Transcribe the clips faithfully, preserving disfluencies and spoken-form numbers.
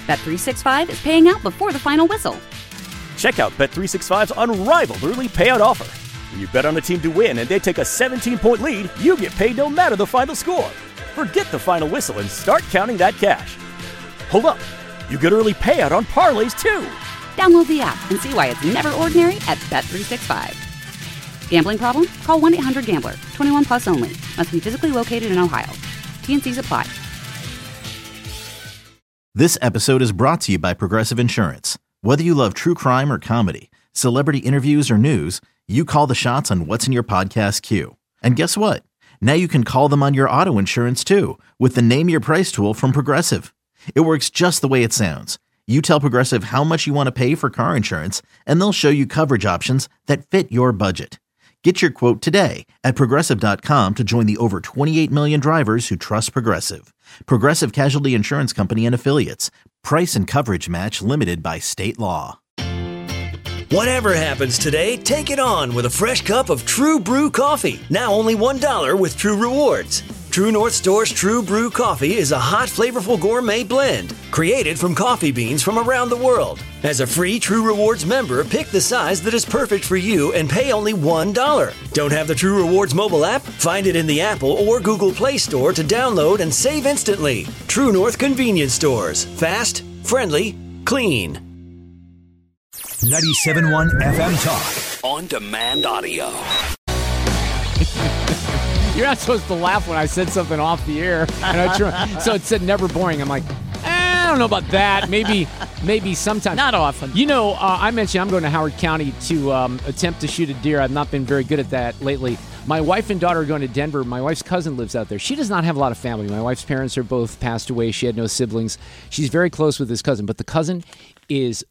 Bet three sixty-five is paying out before the final whistle. Check out Bet three sixty-five's unrivaled early payout offer. When you bet on a team to win and they take a seventeen-point lead, you get paid no matter the final score. Forget the final whistle and start counting that cash. Hold up. You get early payout on parlays, too. Download the app and see why it's never ordinary at Bet three sixty-five. Gambling problem? Call one eight hundred gambler. twenty-one plus only. Must be physically located in Ohio. T N Cs apply. This episode is brought to you by Progressive Insurance. Whether you love true crime or comedy, celebrity interviews or news, you call the shots on what's in your podcast queue. And guess what? Now you can call them on your auto insurance too with the Name Your Price tool from Progressive. It works just the way it sounds. You tell Progressive how much you want to pay for car insurance, and they'll show you coverage options that fit your budget. Get your quote today at Progressive dot com to join the over twenty-eight million drivers who trust Progressive. Progressive Casualty Insurance Company and Affiliates. Price and coverage match limited by state law. Whatever happens today, take it on with a fresh cup of True Brew coffee. Now only one dollar with True Rewards. True North Store's True Brew coffee is a hot, flavorful gourmet blend created from coffee beans from around the world. As a free True Rewards member, pick the size that is perfect for you and pay only one dollar. Don't have the True Rewards mobile app? Find it in the Apple or Google Play Store to download and save instantly. True North Convenience Stores. Fast, friendly, clean. ninety-seven point one F M Talk. On demand audio. You're not supposed to laugh when I said something off the air. And I try, so it said never boring. I'm like, eh, I don't know about that. Maybe maybe sometimes. Not often. You know, uh, I mentioned I'm going to Howard County to um, attempt to shoot a deer. I've not been very good at that lately. My wife and daughter are going to Denver. My wife's cousin lives out there. She does not have a lot of family. My wife's parents are both passed away. She had no siblings. She's very close with this cousin. But the cousin is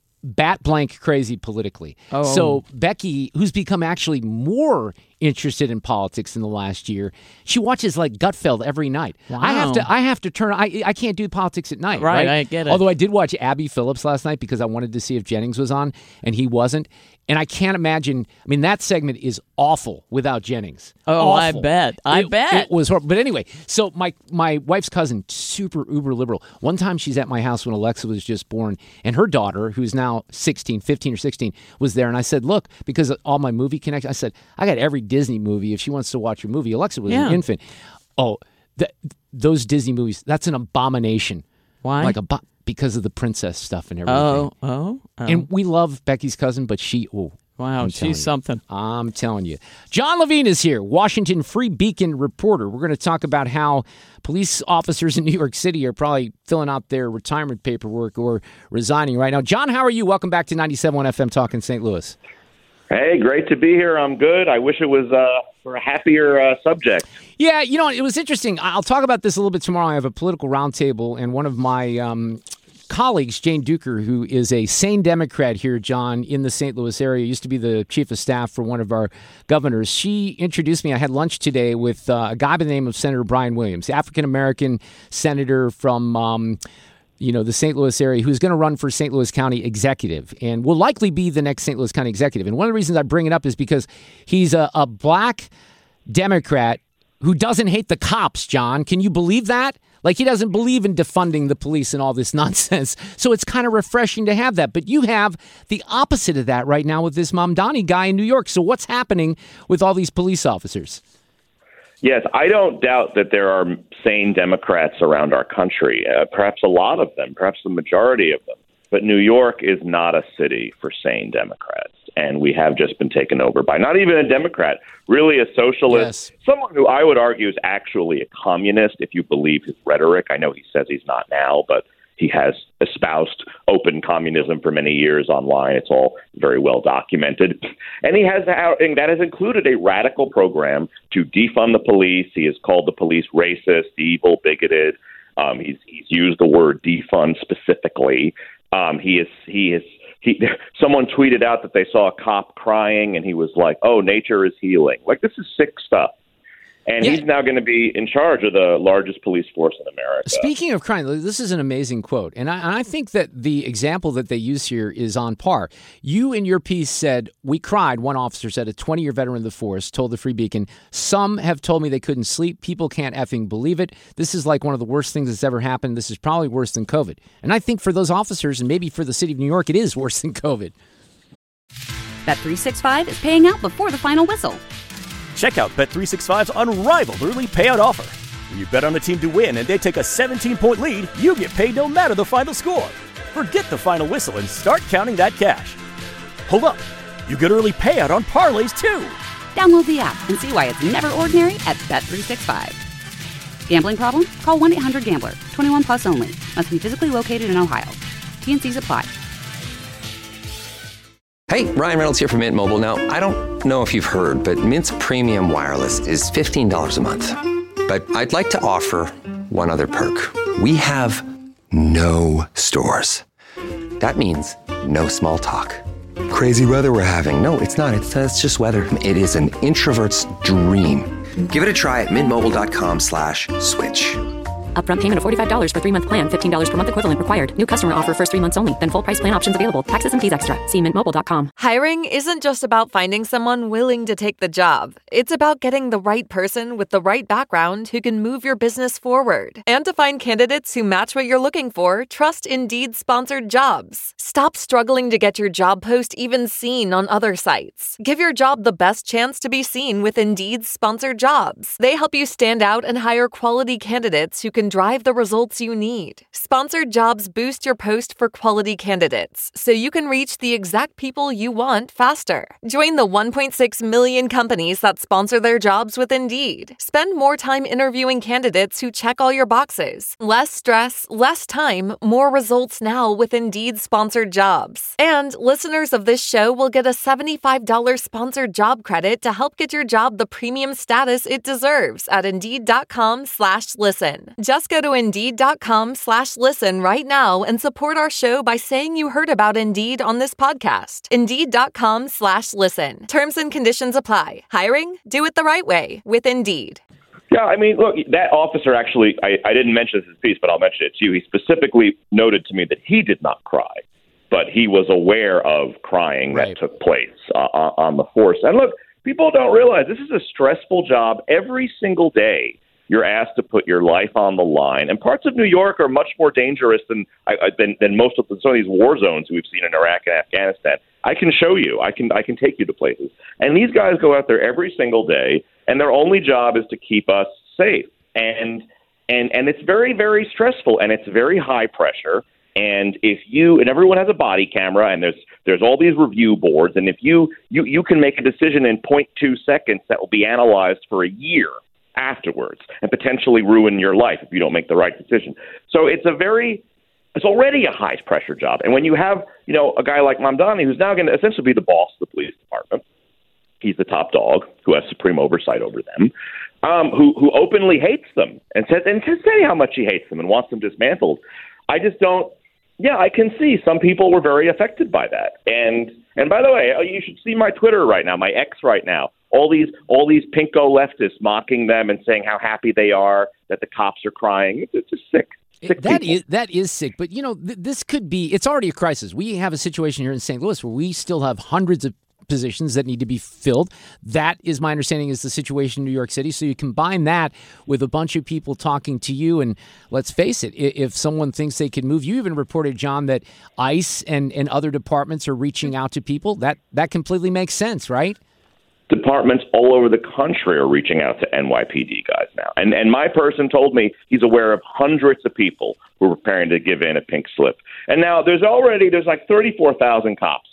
bat blank crazy politically. Oh. So Becky, who's become actually more interested in politics in the last year, she watches like Gutfeld every night. Wow. I have to I have to turn I I can't do politics at night, Right, right? I get it. Although I did watch Abby Phillips last night because I wanted to see if Jennings was on and he wasn't. And I can't imagine, I mean, that segment is awful without Jennings. Oh, I Awful. bet. I it, bet. It was horrible. But anyway, so my, my wife's cousin, super uber liberal. One time she's at my house when Alexa was just born, and her daughter, who's now sixteen, fifteen or sixteen, was there. And I said, look, because of all my movie connections, I said, I got every Disney movie if she wants to watch a movie. Alexa was Yeah. an infant. Oh, th- those Disney movies, that's an abomination. Why? Like a bo- because of the princess stuff and everything. Oh, oh, oh. And we love Becky's cousin, but she, oh. Wow, I'm telling you. she's something. I'm telling you. John Levine is here, Washington Free Beacon reporter. We're going to talk about how police officers in New York City are probably filling out their retirement paperwork or resigning right now. John, how are you? Welcome back to ninety-seven point one F M Talk in Saint Louis. Hey, great to be here. I'm good. I wish it was uh, for a happier uh, subject. Yeah, you know, it was interesting. I'll talk about this a little bit tomorrow. I have a political roundtable, and one of my um, colleagues, Jane Duker, who is a sane Democrat here, John, in the Saint Louis area, used to be the chief of staff for one of our governors. She introduced me. I had lunch today with uh, a guy by the name of Senator Brian Williams, African-American senator from um, you know, the Saint Louis area, who's going to run for Saint Louis County executive and will likely be the next Saint Louis County executive. And one of the reasons I bring it up is because he's a, a black Democrat who doesn't hate the cops, John. Can you believe that? Like, he doesn't believe in defunding the police and all this nonsense. So it's kind of refreshing to have that. But you have the opposite of that right now with this Mamdani guy in New York. So what's happening with all these police officers? Yes, I don't doubt that there are sane Democrats around our country, uh, perhaps a lot of them, perhaps the majority of them. But New York is not a city for sane Democrats. And we have just been taken over by not even a Democrat, really a socialist, Yes. someone who I would argue is actually a communist, if you believe his rhetoric. I know he says he's not now, but he has espoused open communism for many years online. It's all very well documented. And he has, and that has included a radical program to defund the police. He has called the police racist, evil, bigoted. Um, he's, he's used the word defund specifically. Um, he is, he is, He, someone tweeted out that they saw a cop crying, and he was like, "Oh, nature is healing." Like, this is sick stuff. And yeah. he's now going to be in charge of the largest police force in America. Speaking of crime, this is an amazing quote. And I, and I think that the example that they use here is on par. You in your piece said, we cried, one officer said, a twenty-year veteran of the force told the Free Beacon, some have told me they couldn't sleep. People can't effing believe it. This is like one of the worst things that's ever happened. This is probably worse than COVID. And I think for those officers, and maybe for the city of New York, it is worse than COVID. Bet three sixty-five is paying out before the final whistle. Check out Bet three sixty-five's unrivaled early payout offer. When you bet on a team to win and they take a seventeen-point lead, you get paid no matter the final score. Forget the final whistle and start counting that cash. Hold up. You get early payout on parlays, too. Download the app and see why it's never ordinary at Bet three sixty-five. Gambling problem? Call one eight hundred gambler. twenty-one plus only. Must be physically located in Ohio. T N Cs apply. Hey, Ryan Reynolds here from Mint Mobile. Now, I don't know if you've heard, but Mint's premium wireless is fifteen dollars a month. But I'd like to offer one other perk. We have no stores. That means no small talk. Crazy weather we're having. No, it's not. It's, uh, it's just weather. It is an introvert's dream. Give it a try at mintmobile.com slash switch. Upfront payment of forty-five dollars for three-month plan, fifteen dollars per month equivalent required. New customer offer first three months only. Then full price plan options available. Taxes and fees extra. See mint mobile dot com. Hiring isn't just about finding someone willing to take the job. It's about getting the right person with the right background who can move your business forward. And to find candidates who match what you're looking for, trust Indeed sponsored jobs. Stop struggling to get your job post even seen on other sites. Give your job the best chance to be seen with Indeed sponsored jobs. They help you stand out and hire quality candidates who can drive the results you need. Sponsored jobs boost your post for quality candidates, so you can reach the exact people you want faster. Join the one point six million companies that sponsor their jobs with Indeed. Spend more time interviewing candidates who check all your boxes. Less stress, less time, more results now with Indeed sponsored jobs. And listeners of this show will get a seventy-five dollars sponsored job credit to help get your job the premium status it deserves at Indeed.com slash listen. Just go to Indeed.com slash listen right now and support our show by saying you heard about Indeed on this podcast. Indeed.com slash listen. Terms and conditions apply. Hiring? Do it the right way with Indeed. Yeah, I mean, look, that officer actually, I, I didn't mention this in his piece, but I'll mention it to you. He specifically noted to me that he did not cry, but he was aware of crying right. that took place uh, on the force. And look, people don't realize this is a stressful job. Every single day you're asked to put your life on the line. And parts of New York are much more dangerous than than, than most of the, some of these war zones we've seen in Iraq and Afghanistan. I can show you. I can I can take you to places. And these guys go out there every single day, and their only job is to keep us safe. And and and it's very, very stressful, and it's very high pressure. And if you and everyone has a body camera, and there's there's all these review boards, and if you you, you can make a decision in zero point two seconds that will be analyzed for a year afterwards and potentially ruin your life if you don't make the right decision. So it's a very, it's already a high pressure job. And when you have, you know, a guy like Mamdani, who's now going to essentially be the boss of the police department, he's the top dog who has supreme oversight over them, um, who, who openly hates them and says, and to say how much he hates them and wants them dismantled. I just don't, yeah, I can see some people were very affected by that. And, and by the way, you should see my Twitter right now, my X right now. All these all these pinko leftists mocking them and saying how happy they are that the cops are crying. It's, it's just sick. sick that is, that is sick. But, you know, th- this could be – it's already a crisis. We have a situation here in Saint Louis where we still have hundreds of positions that need to be filled. That is my understanding is the situation in New York City. So you combine that with a bunch of people talking to you, and let's face it, if someone thinks they can move, you even reported, John, that ICE and, and other departments are reaching out to people. That that completely makes sense, right? Departments all over the country are reaching out to N Y P D guys now. And and my person told me he's aware of hundreds of people who are preparing to give in a pink slip. And now there's already, there's like thirty-four thousand cops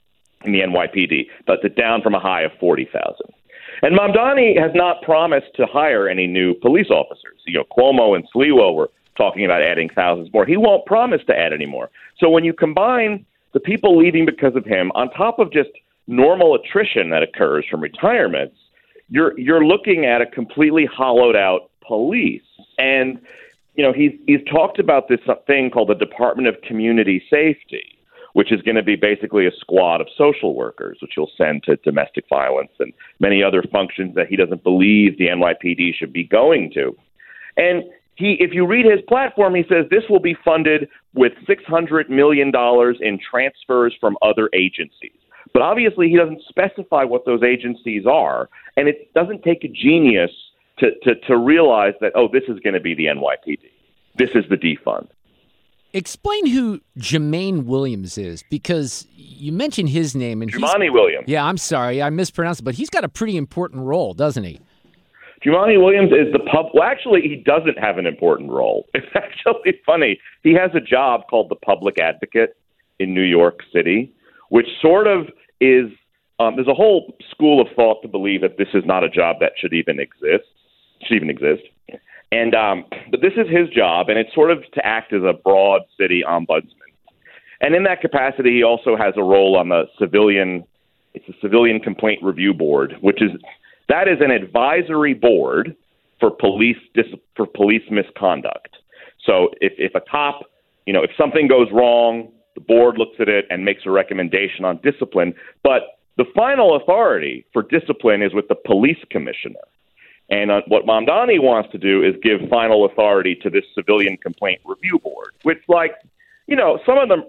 in the N Y P D, but it's down from a high of forty thousand. And Mamdani has not promised to hire any new police officers. You know, Cuomo and Sliwa were talking about adding thousands more. He won't promise to add any more. So when you combine the people leaving because of him on top of just normal attrition that occurs from retirements, you're you're looking at a completely hollowed out police. And, you know, he's he's talked about this thing called the Department of Community Safety, which is going to be basically a squad of social workers, which he'll send to domestic violence and many other functions that he doesn't believe the N Y P D should be going to. And he, if you read his platform, he says this will be funded with six hundred million dollars in transfers from other agencies. But obviously he doesn't specify what those agencies are, and it doesn't take a genius to, to, to realize that, oh, this is going to be the N Y P D. This is the defund. Explain who Jumaane Williams is, because you mentioned his name. and Jumaane Williams. Yeah, I'm sorry, I mispronounced it, but he's got a pretty important role, doesn't he? Jumaane Williams is the pub. Well, actually, he doesn't have an important role. It's actually funny. He has a job called the public advocate in New York City, which sort of is, um, there's a whole school of thought to believe that this is not a job that should even exist, should even exist. And, um, but this is his job, and it's sort of to act as a broad city ombudsman. And in that capacity, he also has a role on the civilian, it's a civilian complaint review board, which is, that is an advisory board for police, dis, for police misconduct. So if, if a cop, you know, if something goes wrong, the board looks at it and makes a recommendation on discipline. But the final authority for discipline is with the police commissioner. And uh, what Mamdani wants to do is give final authority to this civilian complaint review board, which, like, you know, some of them,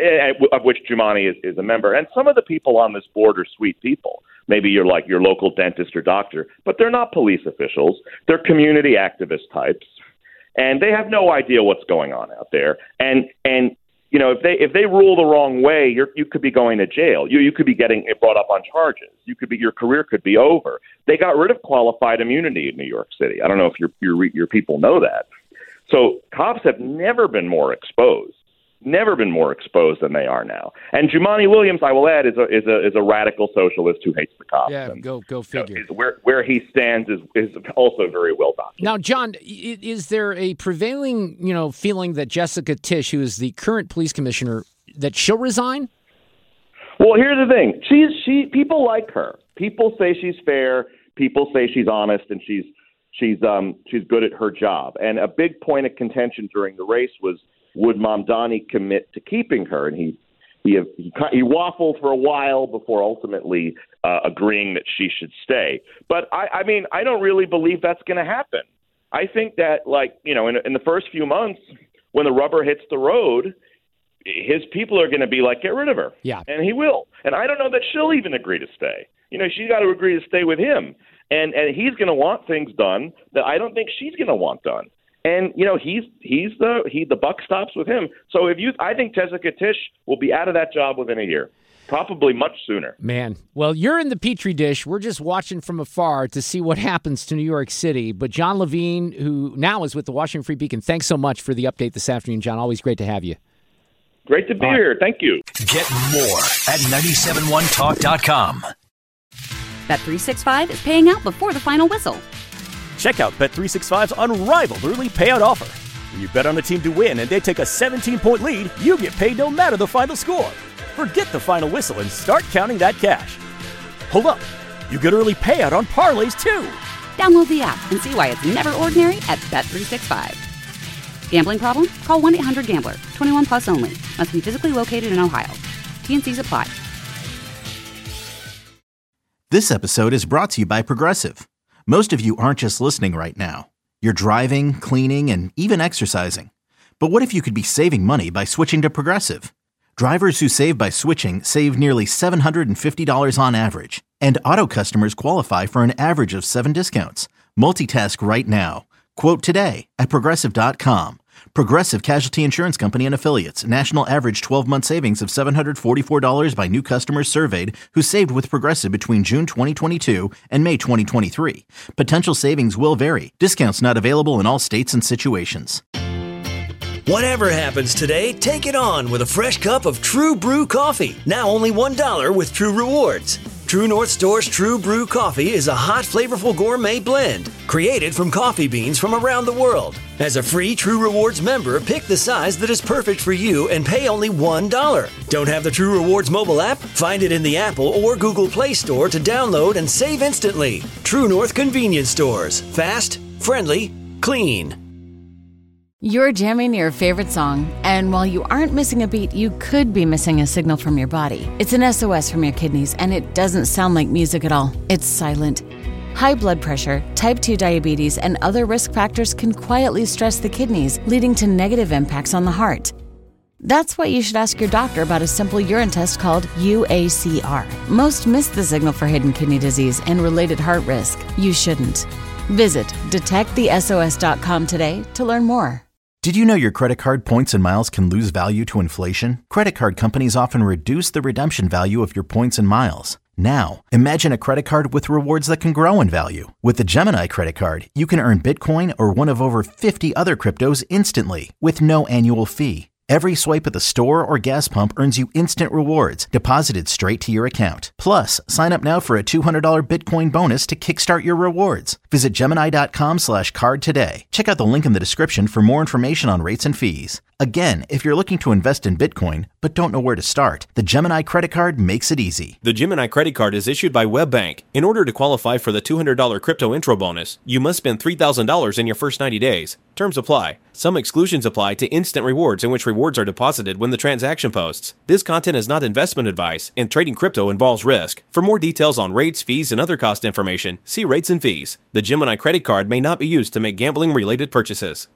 of which Jumaane is, is a member, and some of the people on this board are sweet people. Maybe you're like your local dentist or doctor, but they're not police officials. They're community activist types, and they have no idea what's going on out there. And and you know, if they if they rule the wrong way, you're, you could be going to jail. You you could be getting brought up on charges. You could be your career could be over. They got rid of qualified immunity in New York City. I don't know if your your your people know that. So cops have never been more exposed. Never been more exposed than they are now. And Jumaane Williams, I will add, is a is a is a radical socialist who hates the cops. Yeah, and, go go figure. You know, where where he stands is is also very well documented. Now, John, is there a prevailing you know feeling that Jessica Tisch, who is the current police commissioner, that she'll resign? Well, here's the thing: she's she people like her. People say she's fair. People say she's honest, and she's she's um she's good at her job. And a big point of contention during the race was, would Mamdani commit to keeping her? And he he he, he waffled for a while before ultimately uh, agreeing that she should stay. But I, I mean, I don't really believe that's going to happen. I think that, like, you know, in, in the first few months, when the rubber hits the road, his people are going to be like, get rid of her. Yeah. And he will. And I don't know that she'll even agree to stay. You know, she's got to agree to stay with him. And and he's going to want things done that I don't think she's going to want done. And, you know, he's he's the he the buck stops with him. So if you I think Jessica Tisch will be out of that job within a year, probably much sooner. Man, well, you're in the Petri dish. We're just watching from afar to see what happens to New York City. But John Levine, who now is with the Washington Free Beacon, thanks so much for the update this afternoon, John. Always great to have you. Great to be All here. right. Thank you. Get more at nine seven one talk dot com. Bet three sixty-five is paying out before the final whistle. Check out Bet three sixty-five's unrivaled early payout offer. When you bet on a team to win and they take a seventeen-point lead, you get paid no matter the final score. Forget the final whistle and start counting that cash. Hold up. You get early payout on parlays, too. Download the app and see why it's never ordinary at Bet three sixty-five. Gambling problem? Call one eight hundred gambler. twenty-one plus only. Must be physically located in Ohio. T N Cs apply. This episode is brought to you by Progressive. Most of you aren't just listening right now. You're driving, cleaning, and even exercising. But what if you could be saving money by switching to Progressive? Drivers who save by switching save nearly seven hundred fifty dollars on average. And auto customers qualify for an average of seven discounts. Multitask right now. Quote today at Progressive dot com. Progressive Casualty Insurance Company and Affiliates. National average twelve-month savings of seven hundred forty-four dollars by new customers surveyed who saved with Progressive between June twenty twenty-two and May twenty twenty-three. Potential savings will vary. Discounts not available in all states and situations. Whatever happens today, take it on with a fresh cup of True Brew coffee. Now only one dollar with True Rewards. True North Store's True Brew coffee is a hot, flavorful gourmet blend created from coffee beans from around the world. As a free True Rewards member, pick the size that is perfect for you and pay only one dollar. Don't have the True Rewards mobile app? Find it in the Apple or Google Play Store to download and save instantly. True North Convenience Stores. Fast, friendly, clean. You're jamming your favorite song, and while you aren't missing a beat, you could be missing a signal from your body. It's an S O S from your kidneys, and it doesn't sound like music at all. It's silent. High blood pressure, type two diabetes, and other risk factors can quietly stress the kidneys, leading to negative impacts on the heart. That's why you should ask your doctor about a simple urine test called U A C R. Most miss the signal for hidden kidney disease and related heart risk. You shouldn't. Visit detect the S O S dot com today to learn more. Did you know your credit card points and miles can lose value to inflation? Credit card companies often reduce the redemption value of your points and miles. Now, imagine a credit card with rewards that can grow in value. With the Gemini credit card, you can earn Bitcoin or one of over fifty other cryptos instantly with no annual fee. Every swipe at the store or gas pump earns you instant rewards deposited straight to your account. Plus, sign up now for a two hundred dollars Bitcoin bonus to kickstart your rewards. Visit Gemini.com slash card today. Check out the link in the description for more information on rates and fees. Again, if you're looking to invest in Bitcoin but don't know where to start, the Gemini credit card makes it easy. The Gemini credit card is issued by WebBank. In order to qualify for the two hundred dollars crypto intro bonus, you must spend three thousand dollars in your first ninety days. Terms apply. Some exclusions apply to instant rewards, in which rewards are deposited when the transaction posts. This content is not investment advice, and trading crypto involves risk. For more details on rates, fees, and other cost information, see rates and fees. The Gemini credit card may not be used to make gambling-related purchases.